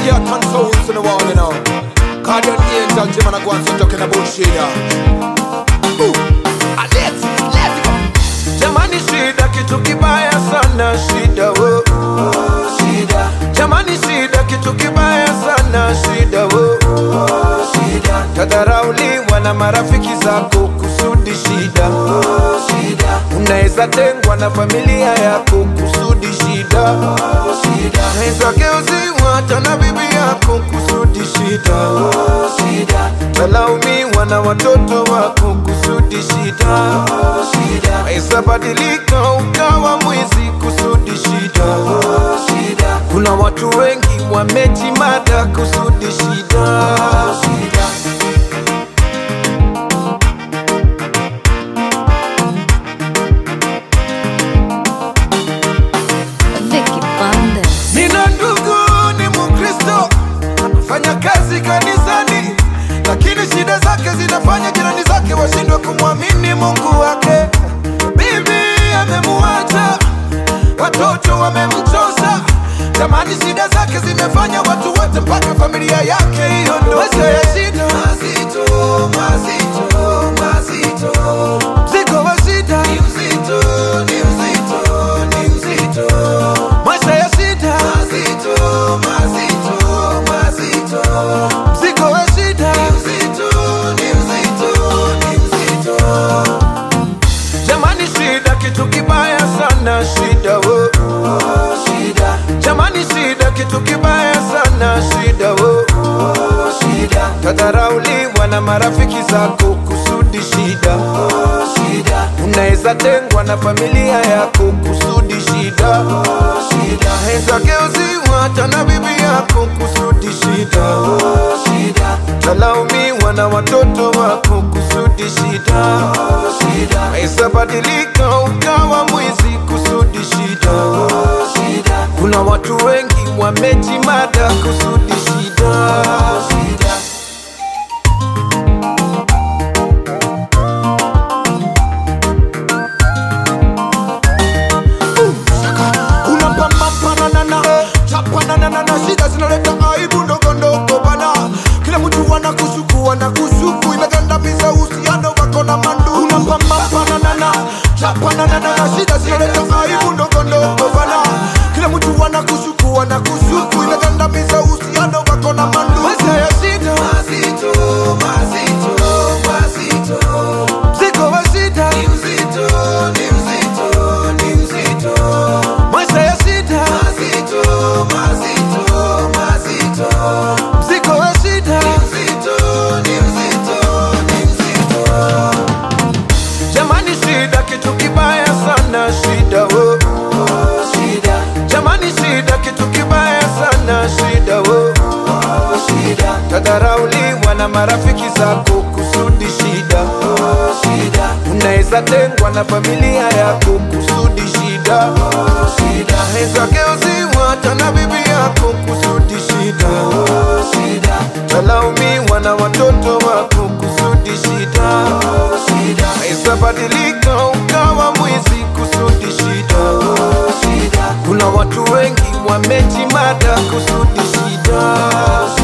heart and souls in the wall, you know. Guardian angel, Jim and I go on so talking about shida. Let's go. Jamani shida kitu kibaya sana shida wo. Shida. Jamani shida kitu kibaya sana shida wo. Shida. Tadharauliwa na marafiki zako kusudi shida. Shida. Unaweza tengwa na familia yako kusudi shida. Shida. Unaweza geuziwa hata na bibi yako kusudi shida. Shida. Talaumiwa na watoto wako kusudi shida. Shida. Unaweza badilika ukawa mwizi kusudi shida. Shida. Kuna watu wengi wamejimada kusudi shida. Shida. Nina ndugu ni Mkristo, fanya kazi kanisani, lakini shida zake zinafanya jirani zake washindwe kumwamini Mungu wake. Bibi amemuacha, watoto wamemchosa. Jamani shida zake zimefanya watu wote mpaka familia yake iondoke. Maisha ya shida mazito, mazito, mazito. Mzigo wa shida ni mzito, ni mzito, ni mzito. Maisha ya shida mazito, mazito, mazito. Mzigo wa shida ni mzito, ni mzito, ni mzito. Jamani shida kitu kibaya sana shida wo. Shida. Jamani shida kitu kibaya sana shida wo. Shida. Tadharauliwa na marafiki zako kusudi shida. Shida. Unaweza tengwa na familia yako kusudi shida. Shida. Unaweza geuziwa hata na bibi yako kusudi shida. Shida. Talaumiwa na watoto wako kusudi shida. Shida. Unaweza badilika ukawa mwizi kusudi shida. Shida. Kuna watu wengi wamejimada kusudi shida. Shida. Kuna pampanana, chapanana, shida zinaleta aibu ndogo ndogo bana. Kila mtu anakusuku, anakusuku, imegandamiza uhusiano wako na mandu. Kuna pampanana, chapanana, shida zinaleta aibu ndogo ndogo bana. Kila mtu anakusuku, anakusuku, imegandamiza uhusiano wako na mandu. Maisha ya shida mazito, mazito, mazito. Mzigo wa shida ni mzito, ni mzito, ni mzito. Maisha ya shida mazito, mazito, mazito. Mzigo wa shida ni mzito, ni mzito, ni mzito. Jamani shida kitu kibaya sana shida wo. Shida. Jamani shida kitu kibaya sana shida wo. Shida. Tadharauliwa na marafiki zako kusudi shida. Shida. Unaweza tengwa na familia yako kusudi shida. Shida. Unaweza geuziwa hata na bibi yako kusudi shida. Shida. Talaumiwa na watoto wako kusudi shida. Shida. Unaweza badilika ukawa mwizi kusudi shida. Shida. Kuna watu wengi wamejimada kusudi shida.